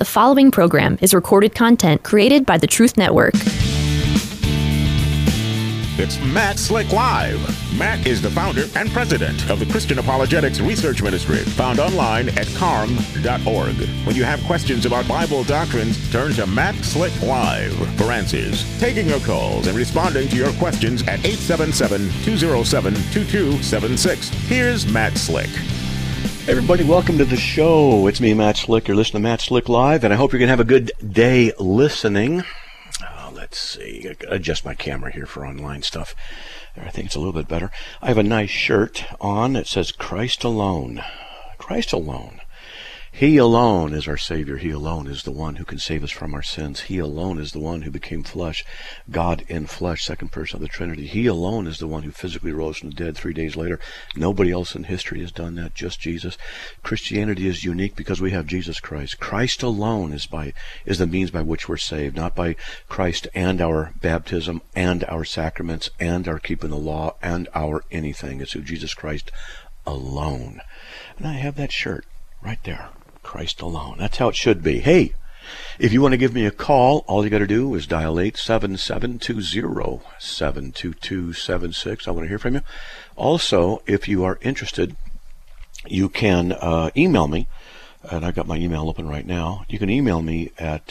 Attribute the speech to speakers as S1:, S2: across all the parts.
S1: The following program is recorded content created by the Truth Network.
S2: It's Matt Slick Live. Matt is the founder and president of the Christian Apologetics Research Ministry, found online at carm.org. When you have questions about Bible doctrines, turn to Matt Slick Live for answers. Taking your calls and responding to your questions at 877-207-2276. Here's Matt Slick.
S3: Hey everybody, welcome to the show. It's me, Matt Slick. You're listening to Matt Slick Live, and I hope you're going to have a good day listening. Let's see. I gotta adjust my camera here for online stuff. I think it's a little bit better. I have a nice shirt on. It says Christ alone. Christ alone. He alone is our Savior. He alone is the one who can save us from our sins. He alone is the one who became flesh, God in flesh, second person of the Trinity. He alone is the one who physically rose from the dead 3 days later. Nobody else in history has done that, just Jesus. Christianity is unique because we have Jesus Christ. Christ alone is the means by which we're saved, not by Christ and our baptism and our sacraments and our keeping the law and our anything. It's through Jesus Christ alone. And I have that shirt right there. Christ alone. That's how it should be. Hey, if you want to give me a call, all you got to do is dial 877-207-2276. I want to hear from you. Also, if you are interested, you can email me, and I got my email open right now. You can email me at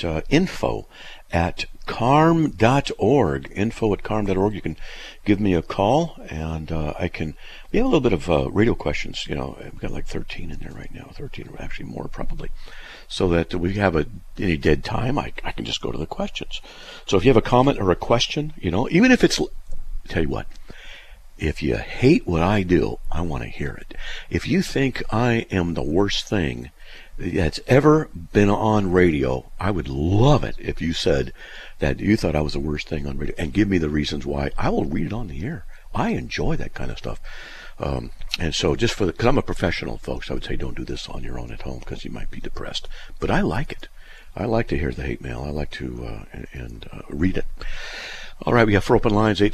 S3: info@carm.org. Info@carm.org. You can give me a call, and we have a little bit of radio questions. You know, we've got like 13 in there right now, 13 or actually more probably, so that we have any dead time, I can just go to the questions. So if you have a comment or a question, you know, even if it's, tell you what, if you hate what I do, I want to hear it. If you think I am the worst thing that's ever been on radio, I would love it if you said that you thought I was the worst thing on radio, and give me the reasons why. I will read it on the air. I enjoy that kind of stuff. And so just because I'm a professional, folks, I would say don't do this on your own at home because you might be depressed. But I like it. I like to hear the hate mail. I like to read it. All right, we have 4 open lines,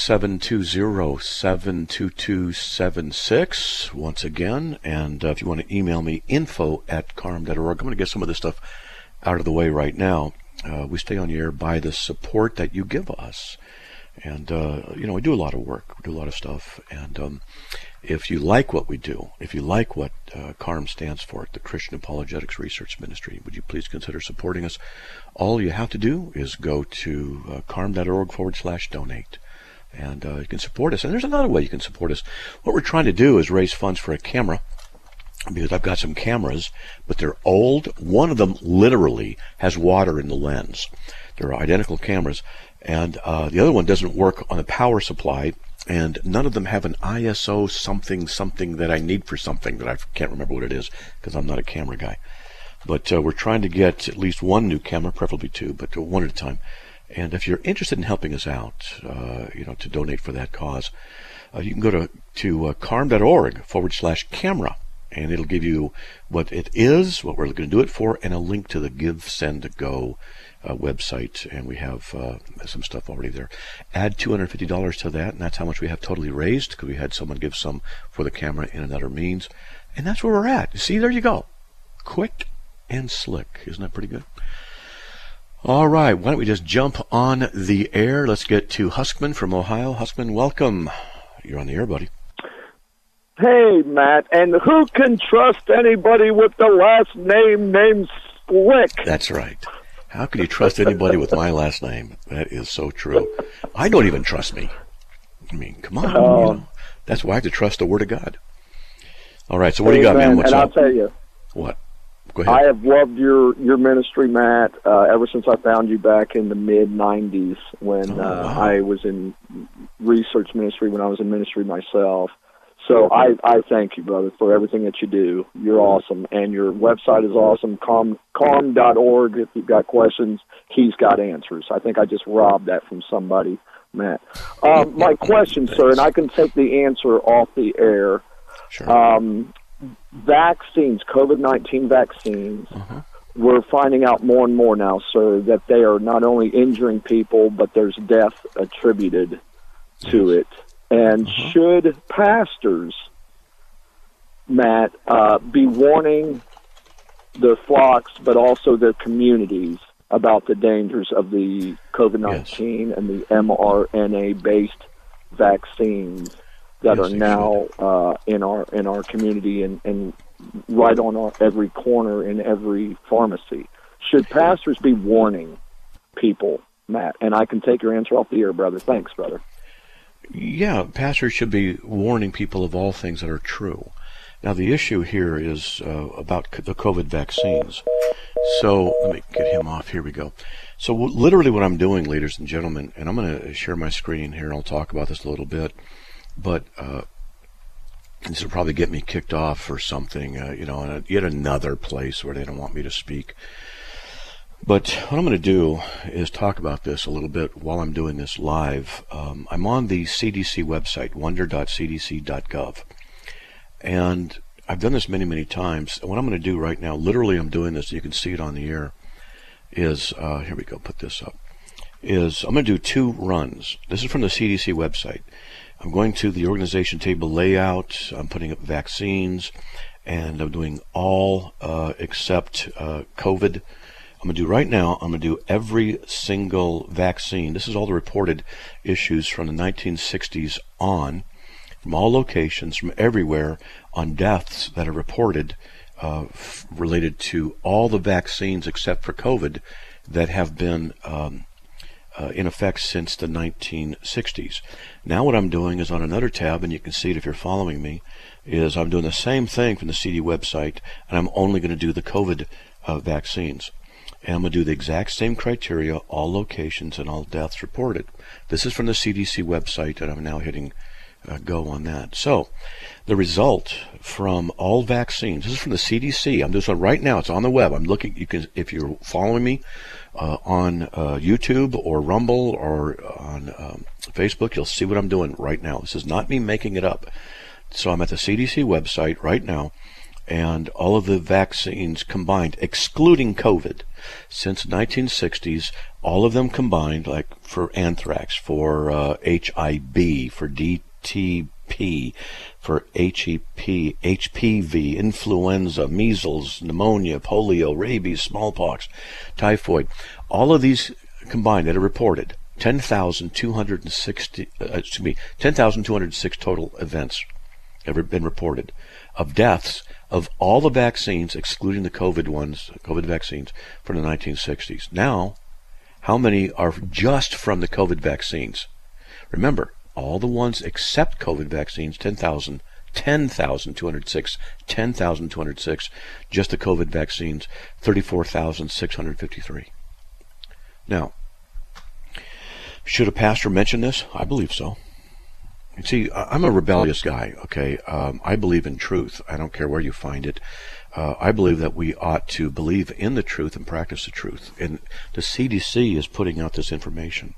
S3: 877-207-2276, once again. And if you want to email me, info@carm.org. I'm going to get some of this stuff out of the way right now. We stay on the air by the support that you give us. And, we do a lot of work. We do a lot of stuff. And if you like what we do, if you like what CARM stands for, the Christian Apologetics Research Ministry, would you please consider supporting us? All you have to do is go to carm.org/donate. And you can support us. And there's another way you can support us. What we're trying to do is raise funds for a camera, because I've got some cameras, but they're old. One of them literally has water in the lens. They're identical cameras. And the other one doesn't work on a power supply, and none of them have an ISO something that I need for something that I can't remember what it is because I'm not a camera guy. But we're trying to get at least one new camera, preferably two, but one at a time. And if you're interested in helping us out, to donate for that cause, you can go to carm.org/camera, and it'll give you what it is, what we're going to do it for, and a link to the Give, Send, Go website, and we have some stuff already there. Add $250 to that, and that's how much we have totally raised, because we had someone give some for the camera in another means, and that's where we're at. See, there you go. Quick and slick. Isn't that pretty good? All right, why don't we just jump on the air? Let's get to Huskman from Ohio. Huskman, welcome. You're on the air, buddy.
S4: Hey, Matt, and who can trust anybody with the last name named Slick?
S3: That's right. How can you trust anybody with my last name? That is so true. I don't even trust me. I mean, come on. That's why I have to trust the Word of God. All right, so what do you got, man? What's up?
S4: I'll tell you.
S3: What? Go ahead.
S4: I have loved your ministry, Matt, ever since I found you back in the mid-'90s when I was in research ministry, when I was in ministry myself. So I thank you, brother, for everything that you do. You're awesome, and your website is awesome, carm.org. If you've got questions, he's got answers. I think I just robbed that from somebody, Matt. My question, sir, and I can take the answer off the air.
S3: Sure.
S4: Vaccines, COVID-19 vaccines, we're finding out more and more now, sir, that they are not only injuring people, but there's death attributed to it. And should pastors, Matt, be warning their flocks, but also their communities about the dangers of the COVID-19 and the mRNA-based vaccines that are now in our community and right on every corner in every pharmacy. Should pastors be warning people, Matt? And I can take your answer off the air, brother. Thanks, brother.
S3: Yeah, pastors should be warning people of all things that are true. Now, the issue here is about the COVID vaccines. So let me get him off. Here we go. So literally what I'm doing, ladies and gentlemen, and I'm going to share my screen here, and I'll talk about this a little bit, but this will probably get me kicked off or something, in yet another place where they don't want me to speak. But what I'm going to do is talk about this a little bit while I'm doing this live. I'm on the CDC website, wonder.cdc.gov. And I've done this many, many times. And what I'm going to do right now, literally I'm doing this, you can see it on the air, is, here we go, put this up, is I'm going to do 2 runs. This is from the CDC website. I'm going to the organization table layout, I'm putting up vaccines, and I'm doing all except COVID. I'm going to do right now, I'm going to do every single vaccine. This is all the reported issues from the 1960s on, from all locations, from everywhere, on deaths that are reported related to all the vaccines except for COVID that have been in effect since the 1960s. Now what I'm doing is on another tab, and you can see it if you're following me, is I'm doing the same thing from the CD website, and I'm only going to do the COVID vaccines. And I'm going to do the exact same criteria, all locations and all deaths reported. This is from the CDC website, and I'm now hitting go on that. So the result from all vaccines, this is from the CDC. I'm doing this one right now. It's on the web. I'm looking. You can, if you're following me on YouTube or Rumble or on Facebook, you'll see what I'm doing right now. This is not me making it up. So I'm at the CDC website right now, and all of the vaccines combined, excluding COVID, since the 1960s, all of them combined, like for anthrax, for HIV, for DTP, for HEP, HPV, influenza, measles, pneumonia, polio, rabies, smallpox, typhoid, all of these combined that are reported, 10,206 total events ever been reported of deaths of all the vaccines, excluding the COVID vaccines from the 1960s. Now, how many are just from the COVID vaccines? Remember, all the ones except COVID vaccines, 10,206, just the COVID vaccines, 34,653. Now, should a pastor mention this? I believe so. See, I'm a rebellious guy, okay? I believe in truth. I don't care where you find it. I believe that we ought to believe in the truth and practice the truth. And the CDC is putting out this information.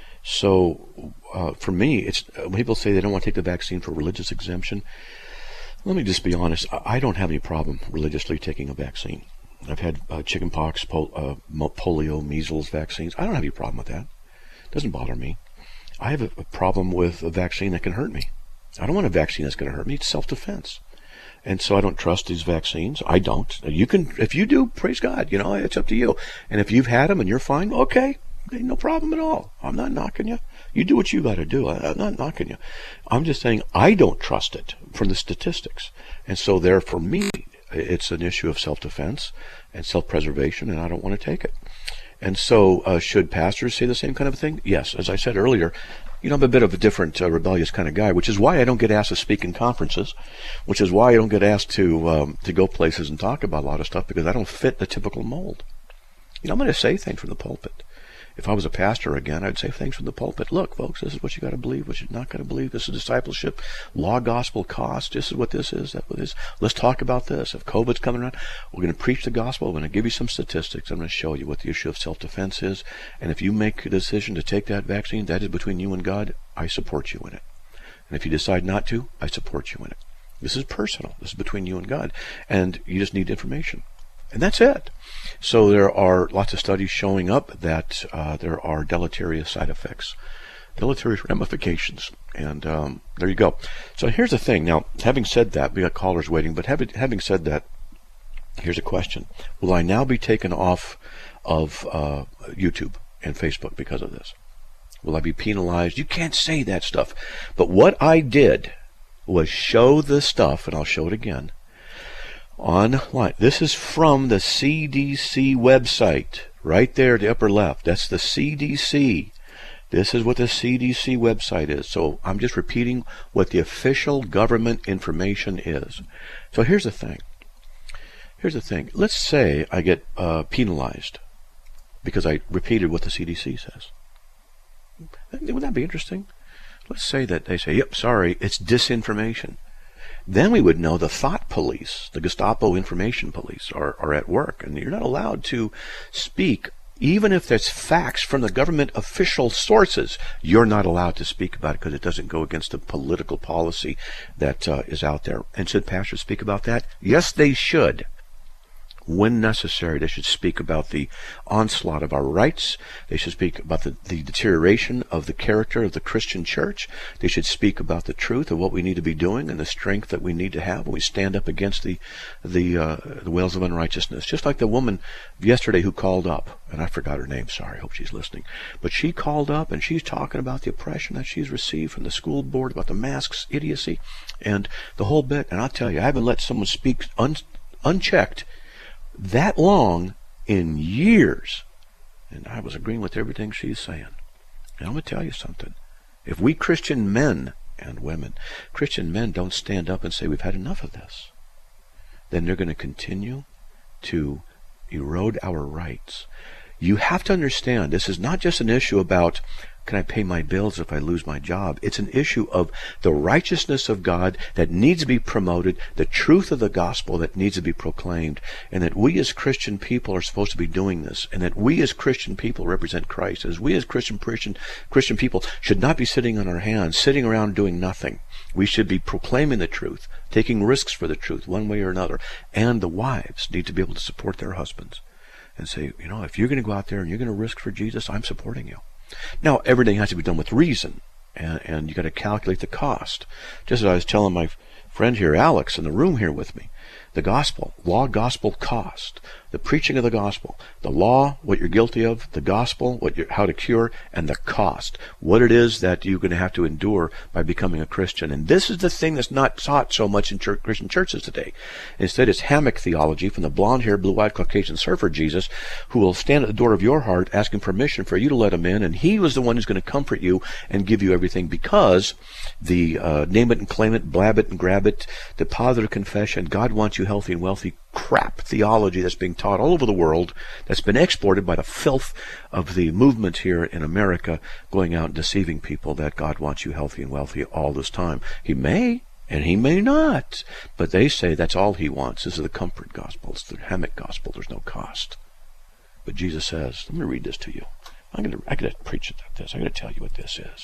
S3: So, for me, it's when people say they don't want to take the vaccine for religious exemption, let me just be honest. I don't have any problem religiously taking a vaccine. I've had chickenpox, polio, measles vaccines. I don't have any problem with that. It doesn't bother me. I have a problem with a vaccine that can hurt me. I don't want a vaccine that's going to hurt me. It's self-defense. And so I don't trust these vaccines. I don't. You can, if you do, praise God. It's up to you. And if you've had them and you're fine, okay, no problem at all. I'm not knocking you. You do what you got to do. I'm not knocking you. I'm just saying I don't trust it from the statistics. And so there, for me, it's an issue of self-defense and self-preservation, and I don't want to take it. And so should pastors say the same kind of thing? Yes. As I said earlier, I'm a bit of a different rebellious kind of guy, which is why I don't get asked to speak in conferences, which is why I don't get asked to go places and talk about a lot of stuff, because I don't fit the typical mold. I'm going to say things from the pulpit. If I was a pastor again, I'd say things from the pulpit. Look, folks, this is what you got to believe, what you're not got to believe. This is discipleship, law, gospel, cost. This is what this is. That's what it is. Let's talk about this. If COVID's coming around, we're going to preach the gospel. We're going to give you some statistics. I'm going to show you what the issue of self-defense is. And if you make a decision to take that vaccine, that is between you and God. I support you in it. And if you decide not to, I support you in it. This is personal. This is between you and God. And you just need information. And that's it. So there are lots of studies showing up that there are deleterious side effects, deleterious ramifications. And there you go. So here's the thing. Now, having said that, we got callers waiting, but having said that, Here's a question. Will I now be taken off of YouTube and Facebook because of this? Will I be penalized? You can't say that stuff. But what I did was show the stuff, and I'll show it again, online. This is from the CDC website, right there, the upper left. That's the CDC. This is what the CDC website is. So I'm just repeating what the official government information is. So here's the thing. Let's say I get penalized because I repeated what the CDC says. Wouldn't that be interesting? Let's say that they say, yep, sorry, it's disinformation. Then we would know the thought police, the Gestapo information police, are at work. And you're not allowed to speak, even if there's facts from the government official sources. You're not allowed to speak about it because it doesn't go against the political policy that is out there. And should pastors speak about that? Yes, they should. When necessary, they should speak about the onslaught of our rights. They should speak about the deterioration of the character of the Christian church. They should speak about the truth of what we need to be doing and the strength that we need to have when we stand up against the wells of unrighteousness. Just like the woman yesterday who called up, and I forgot her name, sorry, I hope she's listening. But she called up and she's talking about the oppression that she's received from the school board, about the masks, idiocy, and the whole bit. And I'll tell you, I haven't let someone speak unchecked that long in years, and I was agreeing with everything she's saying. And I'm going to tell you something. If we Christian men and women, Christian men, don't stand up and say we've had enough of this, then they're going to continue to erode our rights. You have to understand, this is not just an issue about, can I pay my bills if I lose my job? It's an issue of the righteousness of God that needs to be promoted, the truth of the gospel that needs to be proclaimed, and that we as Christian people are supposed to be doing this, and that we as Christian people represent Christ. As we as Christian people should not be sitting on our hands, sitting around doing nothing. We should be proclaiming the truth, taking risks for the truth one way or another. And the wives need to be able to support their husbands and say, you know, if you're going to go out there and you're going to risk for Jesus, I'm supporting you. Now, everything has to be done with reason, and you got to calculate the cost. Just as I was telling my friend here, Alex, in the room here with me, the gospel, law, gospel, cost, the preaching of the gospel, the law, what you're guilty of, the gospel, how to cure, and the cost, what it is that you're going to have to endure by becoming a Christian. And this is the thing that's not taught so much in Christian churches today. Instead, it's hammock theology from the blonde-haired, blue-eyed Caucasian surfer Jesus, who will stand at the door of your heart asking permission for you to let him in, and he was the one who's going to comfort you and give you everything, because the name it and claim it, blab it and grab it, the positive confession, God wants you healthy and wealthy, crap theology that's being taught all over the world, that's been exported by the filth of the movement here in America, going out and deceiving people that God wants you healthy and wealthy all this time. He may, and he may not, but they say that's all he wants. This is the comfort gospel. It's the hammock gospel. There's no cost. But Jesus says, let me read this to you. I got to preach this. I got to tell you what this is.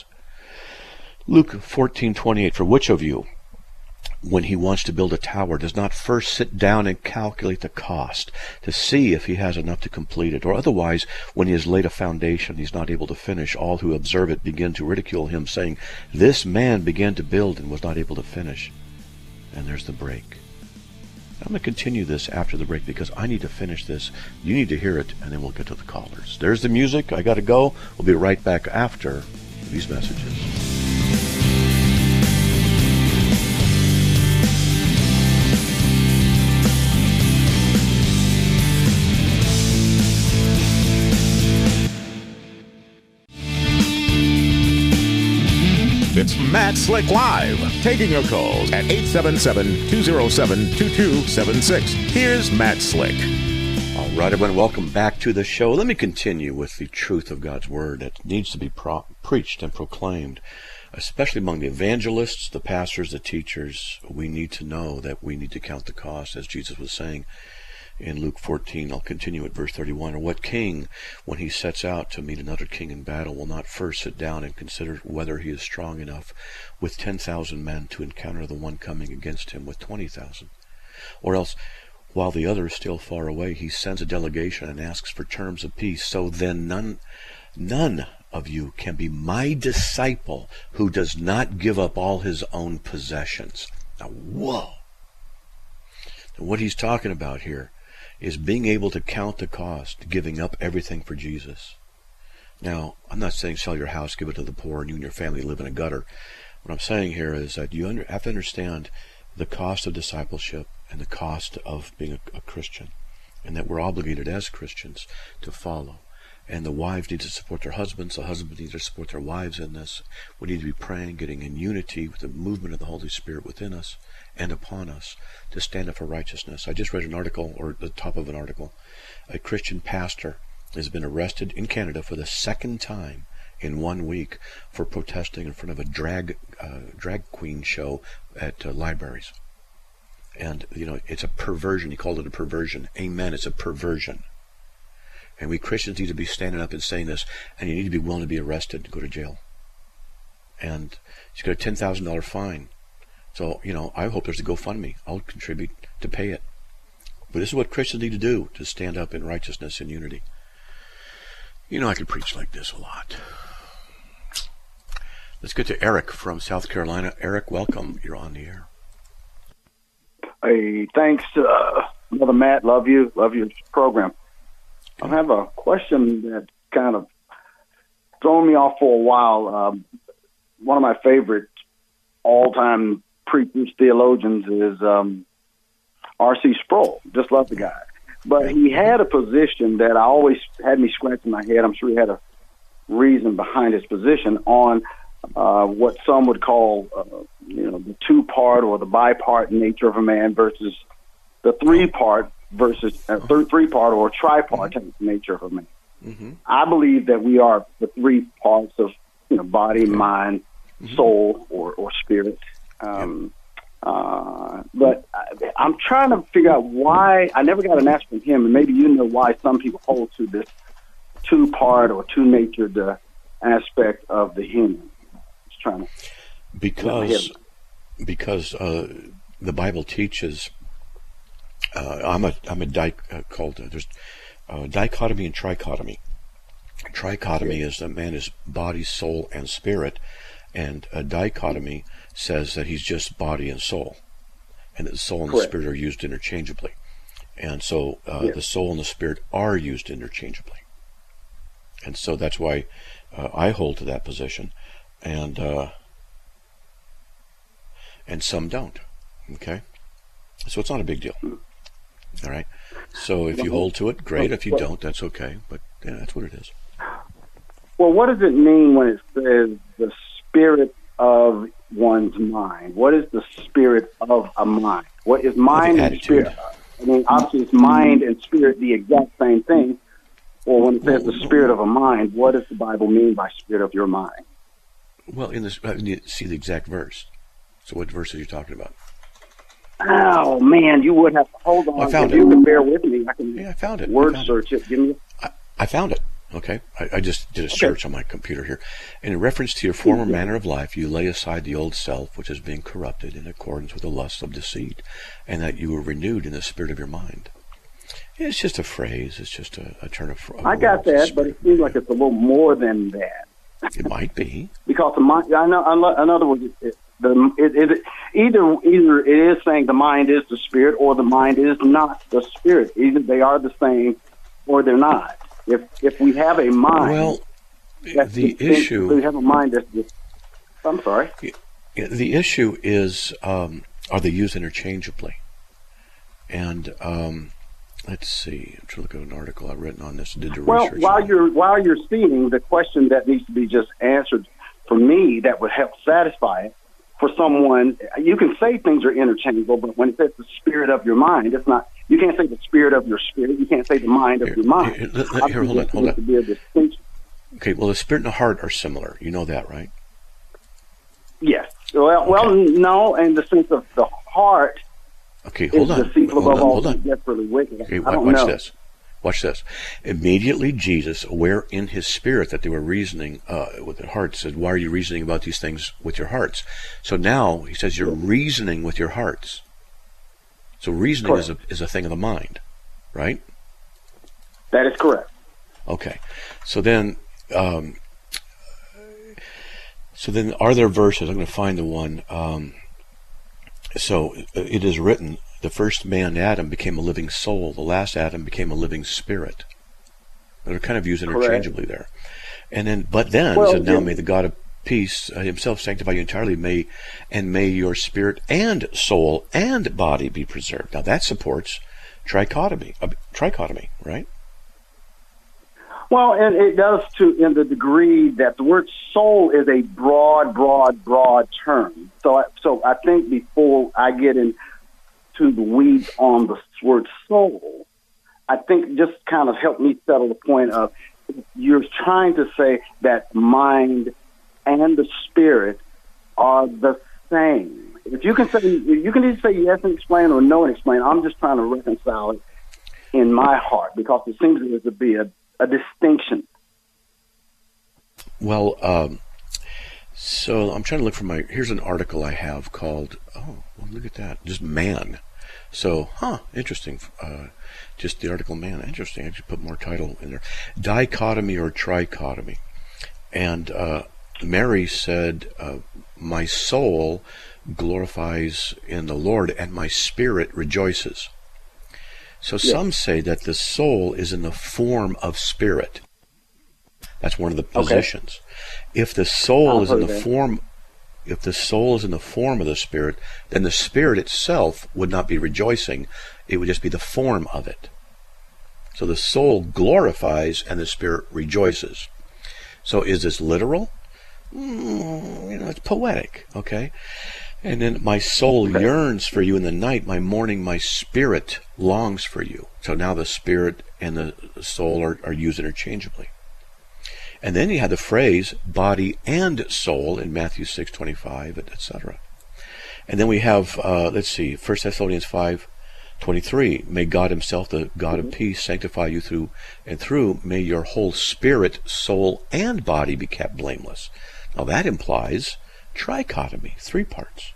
S3: Luke 14:28. For which of you, when he wants to build a tower, does not first sit down and calculate the cost to see if he has enough to complete it? Or otherwise, when he has laid a foundation, he's not able to finish. All who observe it begin to ridicule him, saying, this man began to build and was not able to finish. And there's the break. I'm going to continue this after the break because I need to finish this. You need to hear it, and then we'll get to the callers. There's the music. I got to go. We'll be right back after these messages.
S2: It's Matt Slick Live, taking your calls at 877-207-2276. Here's Matt Slick.
S3: All right, everyone, welcome back to the show. Let me continue with the truth of God's Word that needs to be preached and proclaimed, especially among the evangelists, the pastors, the teachers. We need to know that we need to count the cost, as Jesus was saying in Luke 14. I'll continue at verse 31. Or what king, when he sets out to meet another king in battle, will not first sit down and consider whether he is strong enough with 10,000 men to encounter the one coming against him with 20,000? Or else, while the other is still far away, he sends a delegation and asks for terms of peace. So then none of you can be my disciple who does not give up all his own possessions. Now, whoa! Now, what he's talking about here is being able to count the cost, giving up everything for Jesus. Now, I'm not saying sell your house, give it to the poor, and you and your family live in a gutter. What I'm saying here is that you have to understand the cost of discipleship and the cost of being a Christian, and that we're obligated as Christians to follow. And the wives need to support their husbands. The husbands need to support their wives in this. We need to be praying, getting in unity with the movement of the Holy Spirit within us and upon us to stand up for righteousness. I just read an article, or the top of an article. A Christian pastor has been arrested in Canada for the second time in 1 week for protesting in front of a drag queen show at libraries. And, it's a perversion. He called it a perversion. Amen. It's a perversion. And we Christians need to be standing up and saying this, and you need to be willing to be arrested and go to jail. And he's got a $10,000 fine. So, I hope there's a GoFundMe. I'll contribute to pay it. But this is what Christians need to do, to stand up in righteousness and unity. I could preach like this a lot. Let's get to Eric from South Carolina. Eric, welcome. You're on the air.
S5: Hey, thanks, Brother Matt. Love your program. I have a question that kind of thrown me off for a while. One of my favorite all-time preachers, theologians is R.C. Sproul. Just love the guy. But he had a position that I always had me scratching my head. I'm sure he had a reason behind his position on what some would call, the two-part or the bi-part nature of a man versus the three-part versus three-part or tripart nature of a man. Mm-hmm. I believe that we are the three parts of body, mind, soul, or spirit. But I'm trying to figure out why. I never got an answer from him, and maybe why some people hold to this two-part or two-natured aspect of the human. Just trying to
S3: because the Bible teaches. There's dichotomy and trichotomy. Trichotomy is that man is body, soul, and spirit, and a dichotomy says that he's just body and soul, and that the soul and the spirit are used interchangeably. And so the soul and the spirit are used interchangeably. And so that's why I hold to that position, and some don't. Okay? So it's not a big deal. All right. So if you hold to it, great. If you don't, that's okay. But that's what it is.
S5: Well, what does it mean when it says the spirit of one's mind? What is the spirit of a mind? What is mind and spirit? I mean, obviously, it's mind and spirit the exact same thing. Or when it says the spirit of a mind, what does the Bible mean by spirit of your mind?
S3: Well, you see the exact verse. So what verse are you talking about?
S5: Oh, man, you would have to hold on.
S3: I found
S5: it. You can bear with me.
S3: I found it.
S5: Search it. Give me.
S3: I found it. Okay. I just did a search on my computer here. In reference to your former manner of life, you lay aside the old self, which is being corrupted in accordance with the lusts of deceit, and that you were renewed in the spirit of your mind. It's just a phrase. It's just a turn of phrase.
S5: I got that, but it seems like it's a little more than that.
S3: It might be.
S5: Because the mind, I know, in other words, either it is saying the mind is the spirit, or the mind is not the spirit. Either they are the same, or they're not. If we have a mind,
S3: well, the issue.
S5: We have a mind that's just. I'm sorry.
S3: The issue is, are they used interchangeably? And let's see. I'm trying to look at an article I've written on this. Did the research.
S5: Well, while you're seeing the question that needs to be just answered for me, that would help satisfy it. For someone, you can say things are interchangeable, but when it says the spirit of your mind, it's not. You can't say the spirit of your spirit. You can't say the mind of your mind.
S3: Here, hold on.
S5: To be a distinction.
S3: Okay, well, the spirit and the heart are similar. You know that, right?
S5: Yes. Well, no, in the sense of the heart.
S3: Okay, hold on.
S5: Hold on. Desperately wicked.
S3: Okay, watch this. Watch this. Immediately Jesus, aware in his spirit that they were reasoning with their hearts, said, why are you reasoning about these things with your hearts? So now he says you're reasoning with your hearts. So reasoning is a thing of the mind, right?
S5: That is correct.
S3: Okay. So then are there verses? I'm going to find the one. So it is written the first man, Adam, became a living soul. The last Adam became a living spirit. They're kind of used interchangeably there. And then, but then, it said, now may the God of peace himself sanctify you entirely, may your spirit and soul and body be preserved. Now that supports trichotomy, right?
S5: Well, and it does in the degree that the word soul is a broad term. So I think before I get into the weeds on the word soul, I think just kind of help me settle the point of you're trying to say that mind and the spirit are the same. If you can either say yes and explain or no and explain. I'm just trying to reconcile it in my heart because it seems there to be a distinction.
S3: Well, so I'm trying to look for here's an article I have called, look at that, just man. So, interesting. Just the article man, interesting. I should put more title in there. Dichotomy or trichotomy. And Mary said, my soul glorifies in the Lord and my spirit rejoices. So some say that the soul is in the form of spirit. That's one of the positions. Okay. If the soul is in the form of the spirit, then the spirit itself would not be rejoicing. It would just be the form of it. So the soul glorifies and the spirit rejoices. So is this literal? It's poetic, okay? And then my soul yearns for you in the night, my morning, my spirit longs for you. So now the spirit and the soul are used interchangeably. And then you have the phrase body and soul in Matthew 6:25, etc. And then we have, 1 Thessalonians 5:23, may God himself, the God of peace, sanctify you through and through, may your whole spirit, soul, and body be kept blameless. Now that implies trichotomy, 3 parts.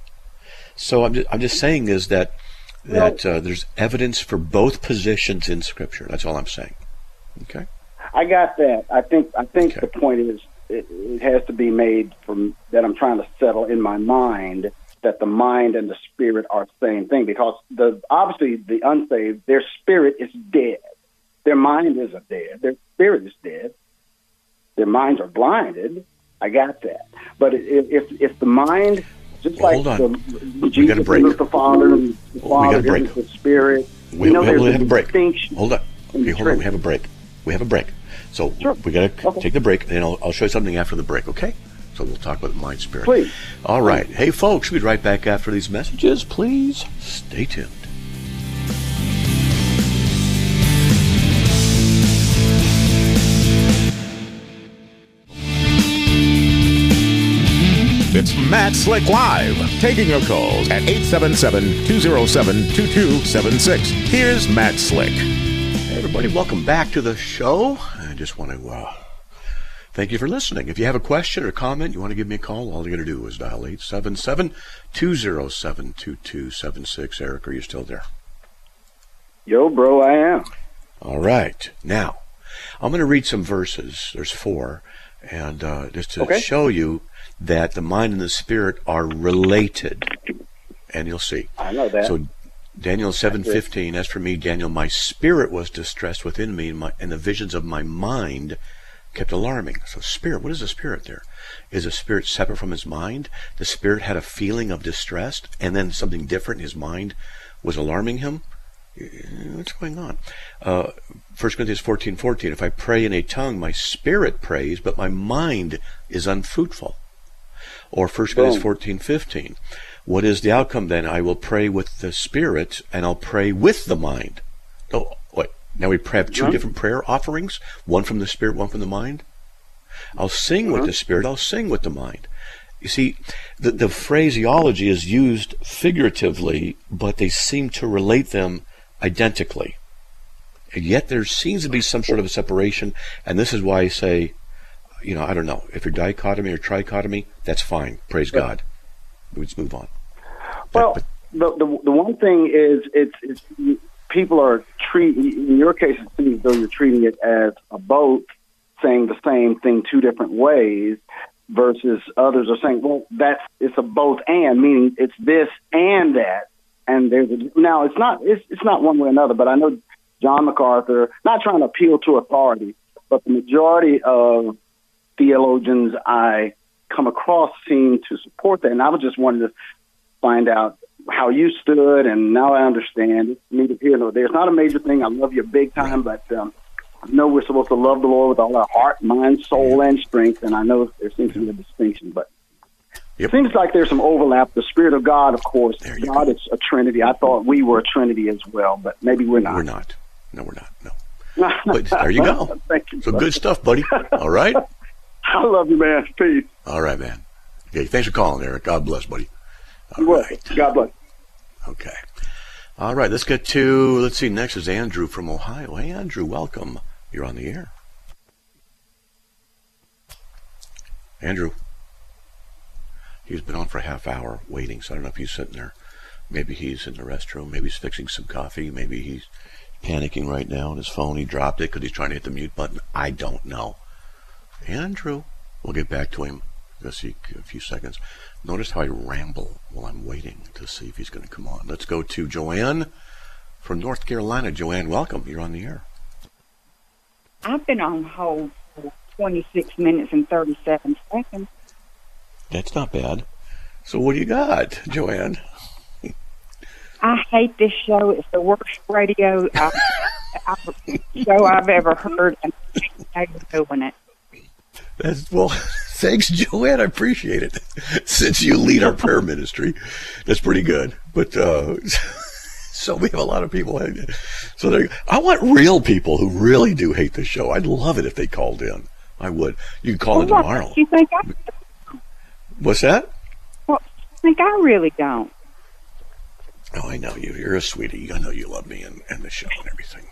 S3: So I'm just saying is that there's evidence for both positions in Scripture. That's all I'm saying. Okay.
S5: I got that. I think the point is it has to be made from that I'm trying to settle in my mind that the mind and the spirit are the same thing because obviously the unsaved, their spirit is dead. Their mind isn't dead. Their spirit is dead. Their minds are blinded. I got that. But if the mind, just like Jesus is the Father, and the Father is the Spirit,
S3: we have a break.
S5: Distinction.
S3: Hold on. Okay, hold on. We have a break. So we got to take the break, and I'll show you something after the break, okay? So we'll talk about the mind spirit.
S5: Please.
S3: All right. Hey, folks, we'll be right back after these messages. Please stay tuned.
S2: It's Matt Slick Live, taking your calls at 877-207-2276. Here's Matt Slick.
S3: Hey, everybody, welcome back to the show. I just want to thank you for listening. If you have a question or comment, you want to give me a call, all you got to do is dial 877-207-2276. Eric, are you still there?
S5: Yo, bro, I am.
S3: All right. Now, I'm going to read some verses. There's 4. And just to show you that the mind and the spirit are related. And you'll see.
S5: I know that.
S3: So Daniel 7:15, as for me, Daniel, my spirit was distressed within me, and the visions of my mind kept alarming. So spirit, what is the spirit there? Is the spirit separate from his mind? The spirit had a feeling of distress, and then something different in his mind was alarming him? What's going on? 1 Corinthians 14:14, if I pray in a tongue, my spirit prays, but my mind is unfruitful. Or 1 Corinthians 14:15, what is the outcome then? I will pray with the spirit, and I'll pray with the mind. Oh, wait, now we have 2 different prayer offerings, one from the spirit, one from the mind? I'll sing with the spirit, I'll sing with the mind. You see, the phraseology is used figuratively, but they seem to relate them identically. And yet there seems to be some sort of a separation, and this is why I say, I don't know, if you're dichotomy or trichotomy, that's fine. Praise God. Let's move on.
S5: Well, the one thing is, it's people are treating, in your case, it seems as though you're treating it as a both, saying the same thing 2 different ways, versus others are saying, well, it's a both and, meaning it's this and that, and now it's not one way or another, but I know John MacArthur, not trying to appeal to authority, but the majority of theologians I come across seem to support that. And I was just wanting to find out how you stood, and now I understand. It's neither here nor there. It's not a major thing. I love you big time, but I know we're supposed to love the Lord with all our heart, mind, soul, and strength, and I know there seems to be a distinction, but it seems like there's some overlap. The Spirit of God, of course, God is a Trinity. I thought we were a Trinity as well, but maybe we're not.
S3: We're not. No, we're not. No. But there you go.
S5: Thank you.
S3: So good stuff, buddy. All right?
S5: I love you, man. Peace.
S3: All right, man. Okay, thanks for calling, Eric. God bless, buddy. All right.
S5: God bless.
S3: Okay. All right, let's get to, let's see, next is Andrew from Ohio. Hey, Andrew, welcome. You're on the air. Andrew. He's been on for a half hour waiting, so I don't know if he's sitting there. Maybe he's in the restroom. Maybe he's fixing some coffee. Maybe he's panicking right now on his phone. He dropped it because he's trying to hit the mute button. I don't know. Andrew. We'll get back to him in a few seconds. Notice how I ramble while I'm waiting to see if he's going to come on. Let's go to Joanne from North Carolina. Joanne, welcome. You're on the air.
S6: I've been on hold for 26 minutes and 37 seconds.
S3: That's not bad. So what do you got, Joanne?
S6: I hate this show. It's the worst radio show I've ever heard, and I hate doing it.
S3: Well, thanks, Joanne. I appreciate it. Since you lead our prayer ministry, that's pretty good. But so we have a lot of people. So I want real people who really do hate the show. I'd love it if they called in. I would. You can call in tomorrow.
S6: You think
S3: What's that?
S6: Well, I think I really don't.
S3: Oh, I know you. You're a sweetie. I know you love me and the show and everything.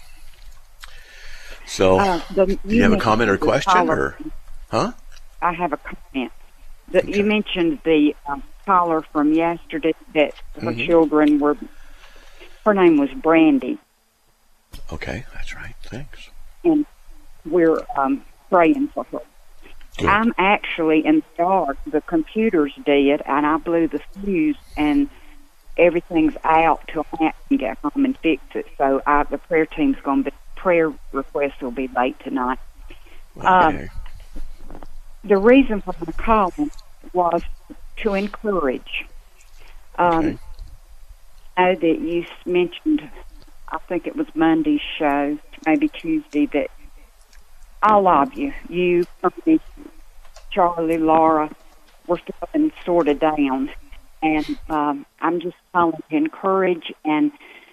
S3: So, do you have a comment or question, or? Huh?
S6: I have a comment. You mentioned the caller from yesterday that her children were, her name was Brandy.
S3: Okay, that's right. Thanks.
S6: And we're praying for her.
S3: Good.
S6: I'm actually in the dark. The computer's dead, and I blew the fuse, and everything's out till Matt can get home and fix it. So the prayer team's going to be, prayer requests will be late tonight.
S3: Okay.
S6: The reason for my calling was to encourage.
S3: Okay.
S6: I know that you mentioned, I think it was Monday's show, maybe Tuesday, that all of you, Charlie, Laura, we're feeling sort of down. And I'm just calling to encourage. And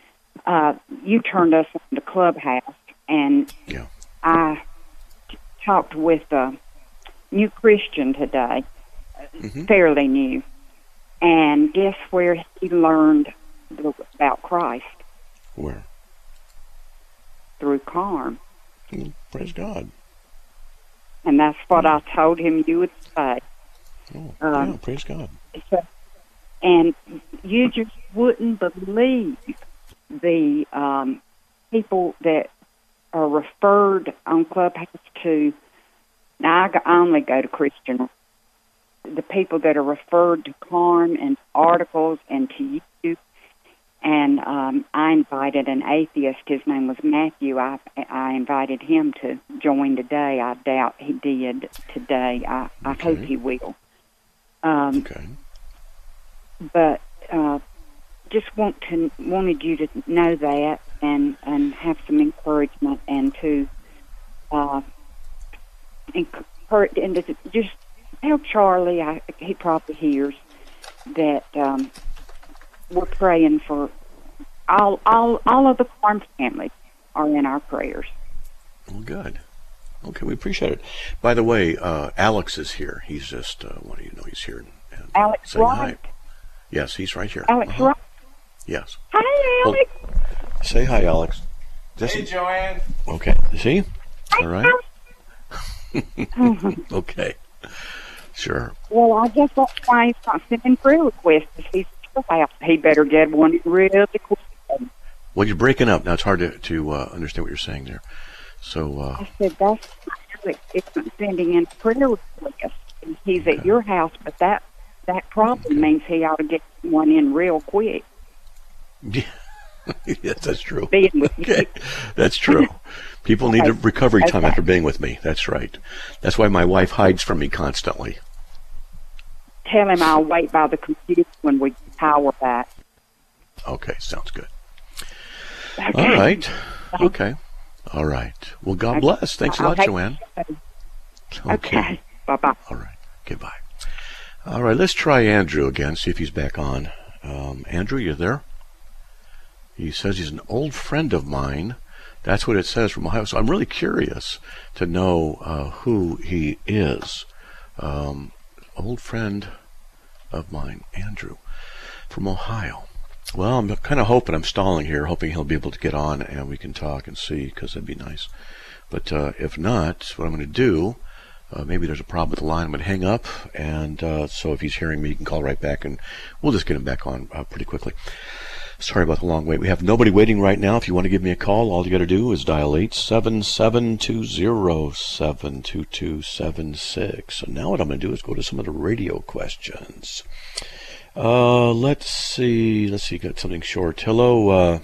S6: you turned us on to Clubhouse. And I talked with a new Christian today, fairly new. And guess where he learned about Christ?
S3: Where?
S6: Through Carm.
S3: Praise God.
S6: And that's what I told him you would say.
S3: Oh, praise God.
S6: So, and you just wouldn't believe the people that are referred on Clubhouse to. Now, I only go to Christian. The people that are referred to Carm and articles and to you. And I invited an atheist. His name was Matthew. I invited him to join today. I doubt he did today. I hope he will.
S3: Okay.
S6: But just wanted you to know that and have some encouragement and to encourage and to just tell Charlie. He probably hears that we're praying for all of the Carm family are in our prayers.
S3: Well, good. Okay, we appreciate it. By the way, Alex is here. He's just what do you know? He's here. And,
S6: Alex Wright.
S3: Hi. Yes, he's right here.
S6: Alex Wright.
S3: Yes.
S6: Hi, Alex.
S3: Well, say hi, Alex.
S7: Hey, Joanne.
S3: Okay. See? All right. Okay. Sure.
S6: Well, I guess that's why he's not sending prayer requests. He better get one really quick.
S3: Well, you're breaking up. Now, it's hard to understand what you're saying there. So
S6: I said, that's Alex isn't sending in prayer requests. He's at your house, but that probably means he ought to get one in real quick.
S3: Yes, that's true.
S6: being with you.
S3: Okay, that's true. People need a recovery time after being with me. That's right. That's why my wife hides from me constantly.
S6: Tell him I'll wait by the computer when we power back.
S3: Okay, sounds good.
S6: Okay.
S3: All right. Okay. All right. Well, God bless. Thanks a lot, Joanne.
S6: Okay. Bye-bye.
S3: All right. Goodbye. All right, let's try Andrew again, see if he's back on. Andrew, you there? He says he's an old friend of mine. That's what it says from Ohio. So I'm really curious to know who he is. Old friend of mine, Andrew, from Ohio. Well, I'm kind of hoping, I'm stalling here, hoping he'll be able to get on and we can talk and see, because that'd be nice. But if not, what I'm going to do, maybe there's a problem with the line. I'm going to hang up, and so if he's hearing me, he can call right back, and we'll just get him back on pretty quickly. Sorry about the long wait. We have nobody waiting right now. If you want to give me a call, all you got to do is dial 877-207-2276. So now what I'm going to do is go to some of the radio questions. Let's see, got something short. Hello,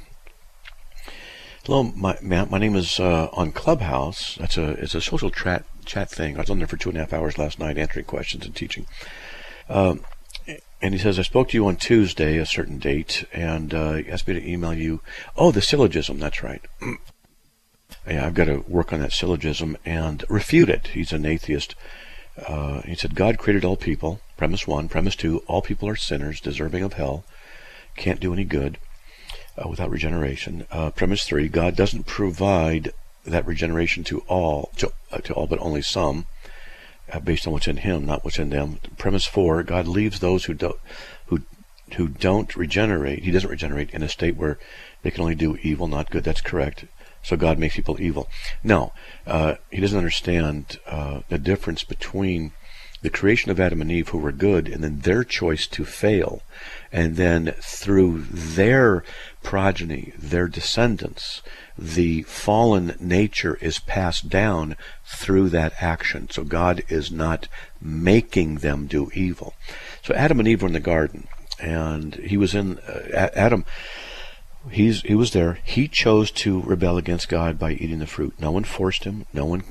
S3: Matt. My name is on Clubhouse. It's a social chat thing. I was on there for 2.5 hours last night answering questions and teaching. And he says, I spoke to you on Tuesday, a certain date, and he asked me to email you. Oh, the syllogism, that's right. Yeah, I've got to work on that syllogism and refute it. He's an atheist. He said, God created all people. Premise 1. Premise 2, all people are sinners, deserving of hell, can't do any good without regeneration. Premise 3, God doesn't provide that regeneration to all but only some, based on what's in him, not what's in them. Premise 4, God leaves those who don't regenerate. He doesn't regenerate in a state where they can only do evil, not good. That's correct. So God makes people evil. No, he doesn't understand the difference between the creation of Adam and Eve, who were good, and then their choice to fail. And then through their progeny, their descendants, the fallen nature is passed down through that action. So God is not making them do evil. So Adam and Eve were in the garden, and he was in Adam. He was there. He chose to rebel against God by eating the fruit. No one forced him. No one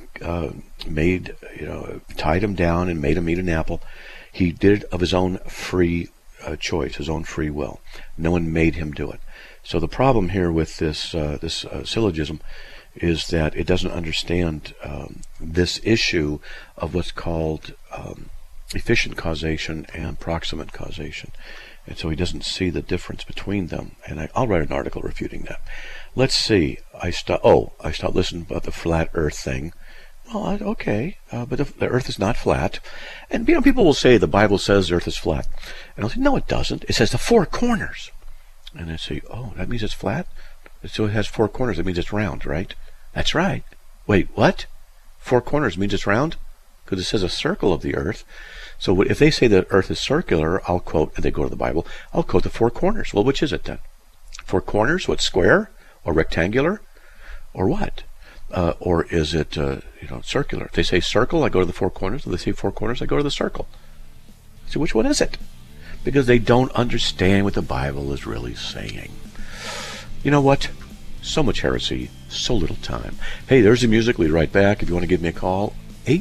S3: tied him down and made him eat an apple. He did it of his own free choice, his own free will. No one made him do it. So the problem here with this syllogism is that it doesn't understand this issue of what's called efficient causation and proximate causation. And so he doesn't see the difference between them. And I'll write an article refuting that. Let's see. I stopped listening about the flat earth thing. Well, okay, but the earth is not flat. And people will say the Bible says the earth is flat. And I'll say, no, it doesn't. It says the four corners. And I say, oh, that means it's flat? So it has four corners. That means it's round, right? That's right. Wait, what? Four corners means it's round? Because it says a circle of the earth. So if they say the earth is circular, I'll quote, and they go to the Bible, I'll quote the four corners. Well, which is it then? Four corners, what, square or rectangular or what? Or is it, circular? If they say circle, I go to the four corners. If they say four corners, I go to the circle. So which one is it? Because they don't understand what the Bible is really saying. You know what? So much heresy, so little time. Hey, there's the music. We'll be right back. If you want to give me a call,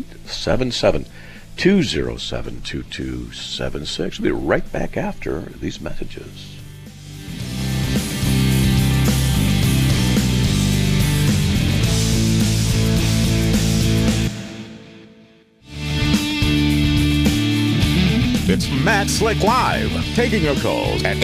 S3: 877-207-2276. We'll be right back after these messages.
S2: It's Matt Slick Live, taking your calls at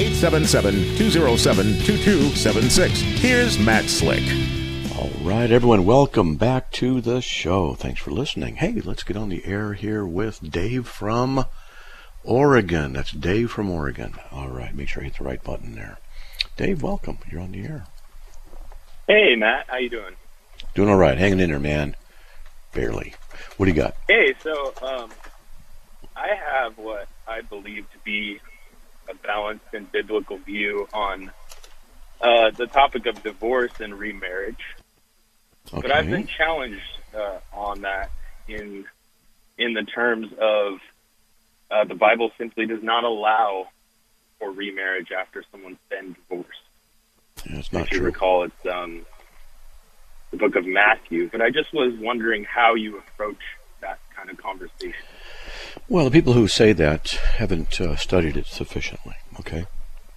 S2: 877-207-2276. Here's Matt Slick.
S3: All right, everyone, welcome back to the show. Thanks for listening. Hey, let's get on the air here with Dave from Oregon. That's Dave from Oregon. All right, make sure I hit the right button there. Dave, welcome. You're on the air.
S7: Hey, Matt. How you doing?
S3: Doing all right. Hanging in there, man. Barely. What do you got?
S7: Hey, so I have what I believe to be a balanced and biblical view on the topic of divorce and remarriage.
S3: Okay.
S7: But I've been challenged on that in the terms of the Bible simply does not allow for remarriage after someone's been divorced.
S3: It's not
S7: if you
S3: true.
S7: recall, it's the book of Matthew. But I just was wondering how you approach that kind of conversation.
S3: Well, the people who say that haven't studied it sufficiently, okay?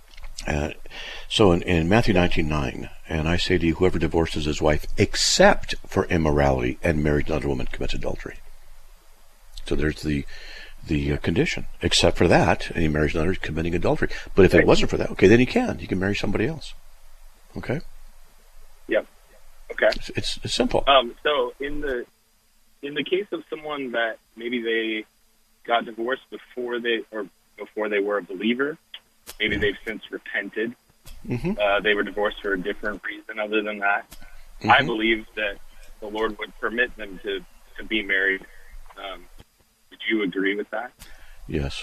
S3: So in Matthew 19:9, and I say to you, whoever divorces his wife except for immorality and marries another woman commits adultery. So there's the condition. Except for that, and he marries another, committing adultery. But if it wasn't for that, okay, then he can marry somebody else. Okay?
S7: Yep. Okay.
S3: It's simple.
S7: So in the case of someone that maybe they got divorced before they were a believer, maybe they've since repented.
S3: Mm-hmm.
S7: They were divorced for a different reason other than that.
S3: Mm-hmm.
S7: I believe that the Lord would permit them to be married. Would you agree with that?
S3: Yes.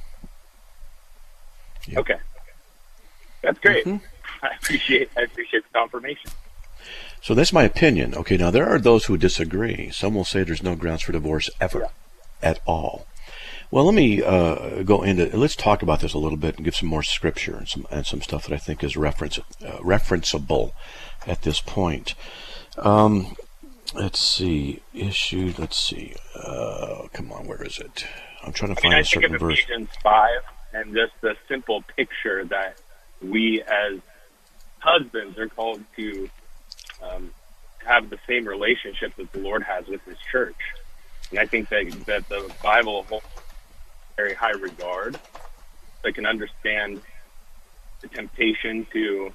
S3: Yep.
S7: Okay. That's great.
S3: Mm-hmm.
S7: I appreciate the confirmation.
S3: So that's my opinion. Okay, now there are those who disagree. Some will say there's no grounds for divorce ever, at all. Well, let me let's talk about this a little bit and give some more scripture and some stuff that I think is referenceable at this point. Let's see. Come on, where is it? I'm trying to find a certain
S7: I think of
S3: verse.
S7: Ephesians 5 and just the simple picture that we as husbands are called to have the same relationship that the Lord has with His church. And I think that the Bible holds very high regard. They can understand the temptation to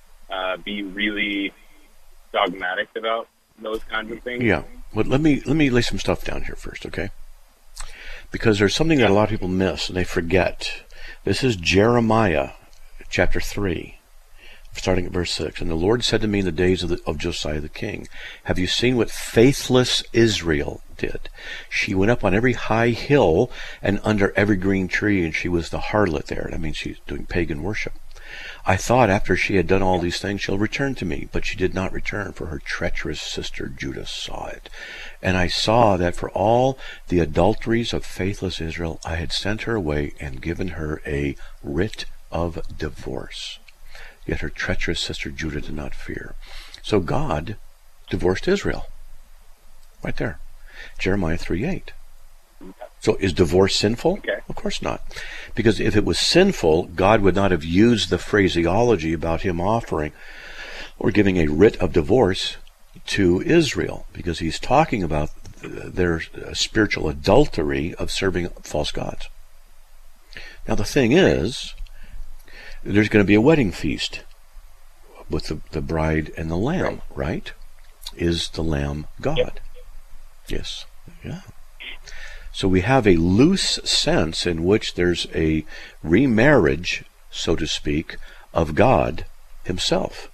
S7: be really dogmatic about those kinds of things.
S3: Yeah. Well, let me lay some stuff down here first, okay? Because there's something that a lot of people miss and they forget. This is Jeremiah chapter 3. Starting at verse 6, and the Lord said to me in the days of Josiah the king, have you seen what faithless Israel did? She went up on every high hill and under every green tree, and she was the harlot there. That means she's doing pagan worship. I thought after she had done all these things, she'll return to me, but she did not return, for her treacherous sister Judah saw it. And I saw that for all the adulteries of faithless Israel, I had sent her away and given her a writ of divorce. Yet her treacherous sister Judah did not fear. So God divorced Israel. Right there. Jeremiah 3:8. So is divorce sinful?
S7: Okay.
S3: Of course not. Because if it was sinful, God would not have used the phraseology about Him offering or giving a writ of divorce to Israel, because He's talking about their spiritual adultery of serving false gods. Now the thing is, there's going to be a wedding feast with the bride and the lamb, right? Is the lamb God?
S7: Yep.
S3: Yes. Yeah. So we have a loose sense in which there's a remarriage, so to speak, of God Himself.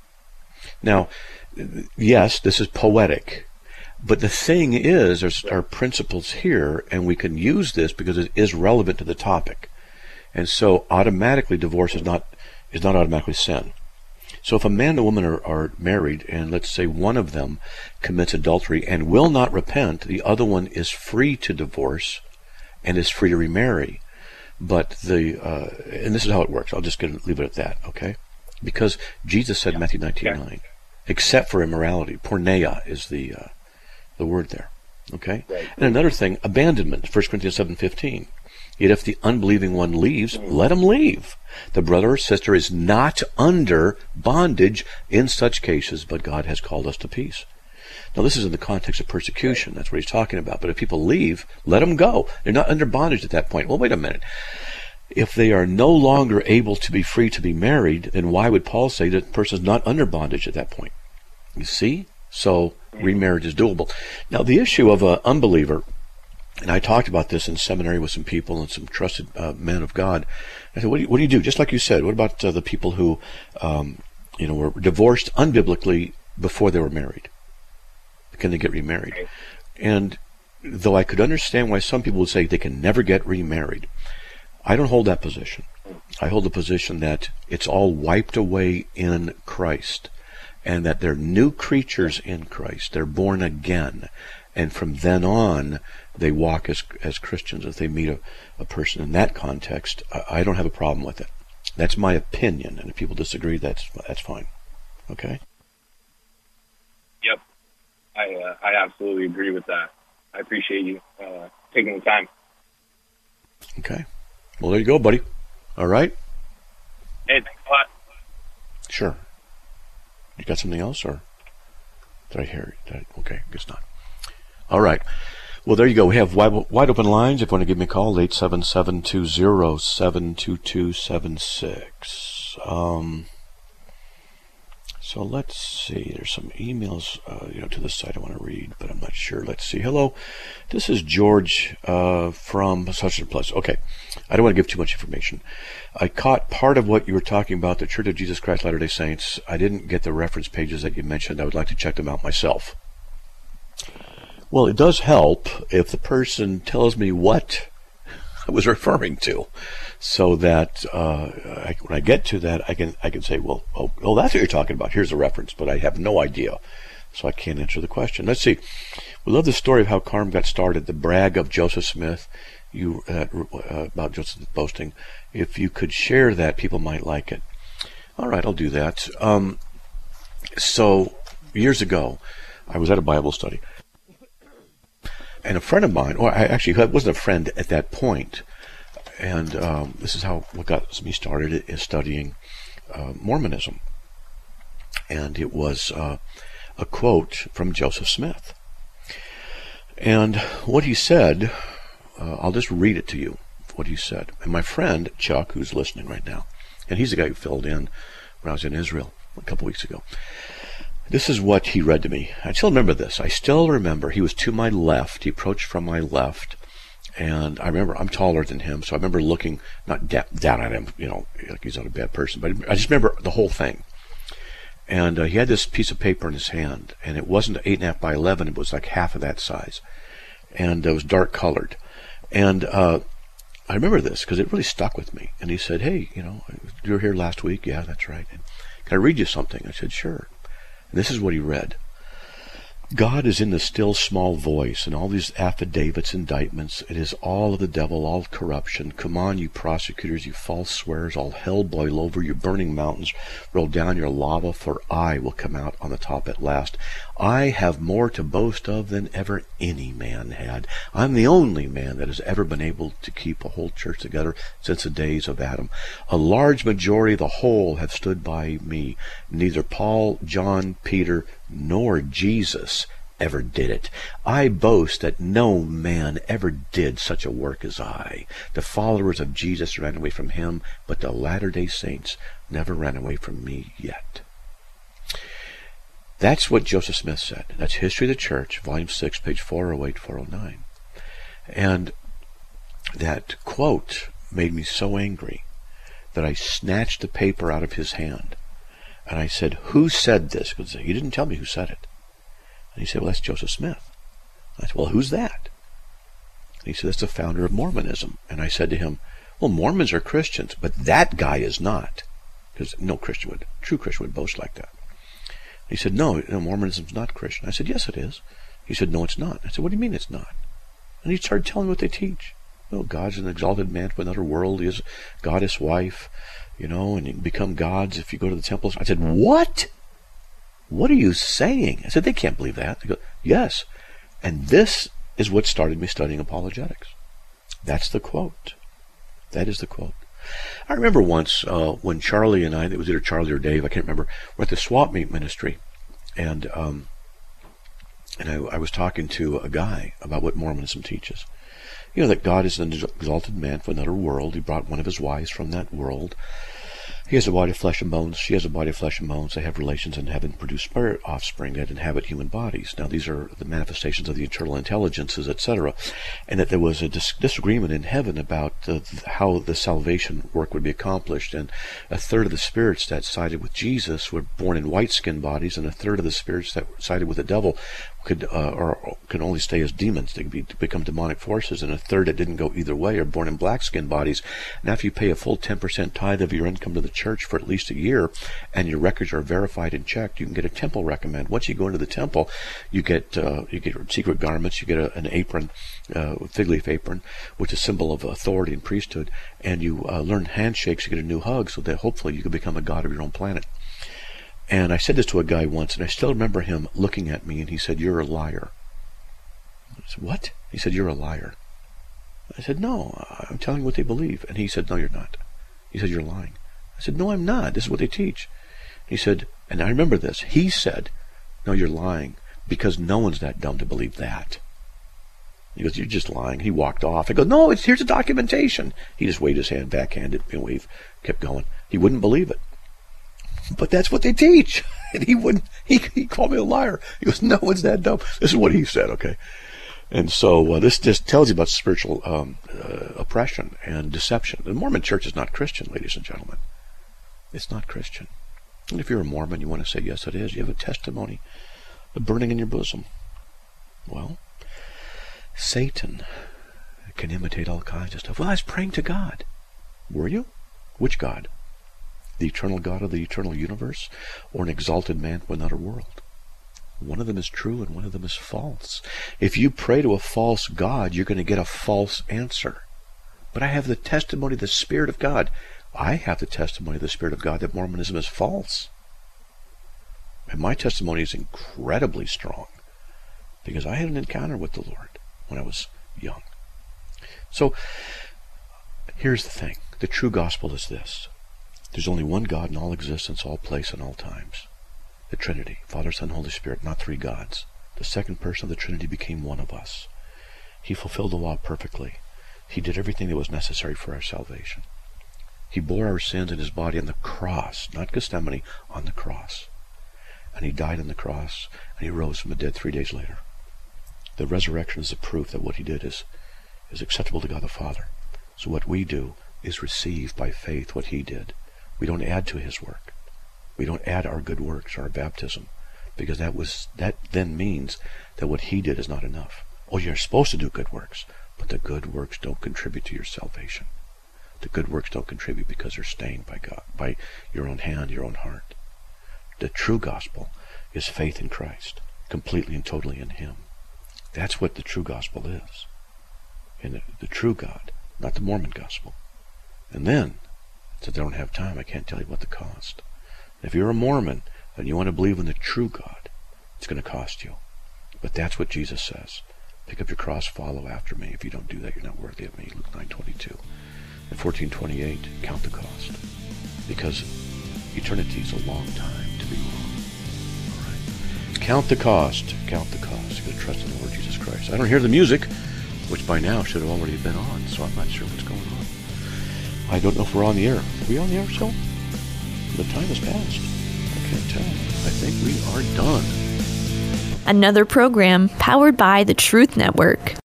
S3: Now, yes, this is poetic, but the thing is, there are principles here, and we can use this because it is relevant to the topic. And so automatically divorce is not automatically sin. So if a man and a woman are married, and let's say one of them commits adultery and will not repent, the other one is free to divorce and is free to remarry. But and this is how it works. I'll just leave it at that, okay? Because Jesus said in Matthew 19:9, except for immorality, porneia is the word there, okay?
S7: Right.
S3: And another thing, abandonment, 1 Corinthians 7:15. Yet if the unbelieving one leaves, let him leave. The brother or sister is not under bondage in such cases, but God has called us to peace. Now this is in the context of persecution. That's what he's talking about. But if people leave, let them go. They're not under bondage at that point. Well, wait a minute. If they are no longer able to be free to be married, then why would Paul say that the person is not under bondage at that point? You see? So remarriage is doable. Now the issue of an unbeliever, and I talked about this in seminary with some people and some trusted men of God. I said, what do you do? Just like you said, what about the people who, were divorced unbiblically before they were married? Can they get remarried? And though I could understand why some people would say they can never get remarried, I don't hold that position. I hold the position that it's all wiped away in Christ, and that they're new creatures in Christ. They're born again. And from then on, they walk as Christians. If they meet a person in that context, I don't have a problem with it. That's my opinion, and if people disagree, that's fine. Okay?
S7: Yep. I absolutely agree with that. I appreciate you taking the time.
S3: Okay. Well, there you go, buddy. All right?
S7: Hey, thanks a lot.
S3: Sure. You got something else, or did I hear it? Okay, guess not. All right. Well, there you go. We have wide open lines. If you want to give me a call, 877-207-2276. So let's see. There's some emails, to the site I want to read, but I'm not sure. Let's see. Hello, this is George from such and plus. Okay, I don't want to give too much information. I caught part of what you were talking about, the Church of Jesus Christ Latter-day Saints. I didn't get the reference pages that you mentioned. I would like to check them out myself. Well, it does help if the person tells me what I was referring to, so that when I get to that, I can say, well, oh, that's what you're talking about. Here's the reference, but I have no idea, so I can't answer the question. Let's see. We love the story of how Carm got started, the brag of Joseph Smith, about Joseph boasting. If you could share that, people might like it. All right, I'll do that. So years ago, I was at a Bible study. And a friend of mine, or I actually wasn't a friend at that point, and this is what got me started, is studying Mormonism. And it was a quote from Joseph Smith. And what he said, I'll just read it to you, what he said. And my friend, Chuck, who's listening right now, and he's the guy who filled in when I was in Israel a couple weeks ago. This is what he read to me. I still remember this. I still remember he was to my left. He approached from my left. And I remember I'm taller than him, so I remember looking, not down at him, like he's not a bad person, but I just remember the whole thing. And he had this piece of paper in his hand, and it wasn't 8.5 by 11. It was like half of that size. And it was dark colored. And I remember this because it really stuck with me. And he said, hey, you were here last week? Yeah, that's right. And can I read you something? I said, sure. And this is what he read. God is in the still small voice, and all these affidavits, indictments. It is all of the devil, all corruption. Come on, you prosecutors, you false swearers, all hell boil over, you burning mountains, roll down your lava, for I will come out on the top at last. I have more to boast of than ever any man had. I'm the only man that has ever been able to keep a whole church together since the days of Adam. A large majority of the whole have stood by me. Neither Paul, John, Peter, nor Jesus ever did it. I boast that no man ever did such a work as I. The followers of Jesus ran away from him, but the Latter-day Saints never ran away from me yet. That's what Joseph Smith said. That's History of the Church, Volume 6, page 408, 409. And that quote made me so angry that I snatched the paper out of his hand. And I said, who said this? Because he didn't tell me who said it. And he said, well, that's Joseph Smith. I said, well, who's that? And he said, that's the founder of Mormonism. And I said to him, well, Mormons are Christians, but that guy is not. Because no true Christian would boast like that. He said, no, Mormonism's not Christian. I said, yes, it is. He said, no, it's not. I said, what do you mean it's not? And he started telling me what they teach. Well, God's an exalted man from another world. He is a goddess wife, and you can become gods if you go to the temples. I said, what? What are you saying? I said, they can't believe that. They go, yes. And this is what started me studying apologetics. That's the quote. That is the quote. I remember once when Charlie and it was either Charlie or Dave, I can't remember, were at the Swap Meet Ministry. And I was talking to a guy about what Mormonism teaches. That God is an exalted man from another world. He brought one of his wives from that world. He has a body of flesh and bones. She has a body of flesh and bones. They have relations in heaven, produce spirit offspring that inhabit human bodies. Now, these are the manifestations of the internal intelligences, etc. And that there was a disagreement in heaven about how the salvation work would be accomplished. And a third of the spirits that sided with Jesus were born in white-skinned bodies, and a third of the spirits that sided with the devil could only stay as demons. They could become demonic forces, and a third that didn't go either way are born in black-skinned bodies. And after you pay a full 10% tithe of your income to the church for at least a year, and your records are verified and checked, you can get a temple recommend. Once you go into the temple, you get secret garments, you get an apron, fig leaf apron, which is a symbol of authority and priesthood, and you learn handshakes, you get a new hug, so that hopefully you can become a god of your own planet. And I said this to a guy once, and I still remember him looking at me, and he said, "You're a liar." I said, "What?" He said, "You're a liar." I said, "No, I'm telling you what they believe." And he said, "No, you're not." He said, "You're lying." I said, "No, I'm not. This is what they teach." He said, and I remember this, he said, "No, you're lying, because no one's that dumb to believe that." He goes, "You're just lying." He walked off. I go, "No, here's the documentation." He just waved his hand, backhanded, and waved, kept going. He wouldn't believe it. But that's what they teach. And he called me a liar. He goes, "No one's that dumb." This is what he said, okay? And so this just tells you about spiritual oppression and deception. The Mormon church is not Christian, ladies and gentlemen. It's not Christian. And if you're a Mormon, you want to say, yes, it is. You have a testimony, a burning in your bosom. Well, Satan can imitate all kinds of stuff. Well, I was praying to God. Were you? Which God? The eternal God of the eternal universe, or an exalted man from another world? One of them is true and one of them is false. If you pray to a false God, you're going to get a false answer. But I have the testimony of the Spirit of God. I have the testimony of the Spirit of God that Mormonism is false. And my testimony is incredibly strong, because I had an encounter with the Lord when I was young. So here's the thing. The true gospel is this. There's only one God in all existence, all place, and all times. The Trinity, Father, Son, Holy Spirit, not three gods. The second person of the Trinity became one of us. He fulfilled the law perfectly. He did everything that was necessary for our salvation. He bore our sins in his body on the cross, not Gethsemane, on the cross. And he died on the cross, and he rose from the dead 3 days later. The resurrection is the proof that what he did is acceptable to God the Father. So what we do is receive by faith what he did. We don't add to his work. We don't add our good works or our baptism, because that then means that what he did is not enough. Oh, you're supposed to do good works, but the good works don't contribute to your salvation. The good works don't contribute because they're stained by God, by your own hand, your own heart. The true gospel is faith in Christ, completely and totally in him. That's what the true gospel is. And the true God, not the Mormon gospel. And then, since I don't have time, I can't tell you what the cost. If you're a Mormon and you want to believe in the true God, it's going to cost you. But that's what Jesus says. Pick up your cross, follow after me. If you don't do that, you're not worthy of me. Luke 9:22. And 14:28, count the cost. Because eternity is a long time to be wrong. All right. Count the cost. Count the cost. You've got to trust in the Lord Jesus Christ. I don't hear the music, which by now should have already been on, so I'm not sure what's going on. I don't know if we're on the air. Are we on the air still? The time has passed. I can't tell. I think we are done.
S1: Another program powered by the Truth Network.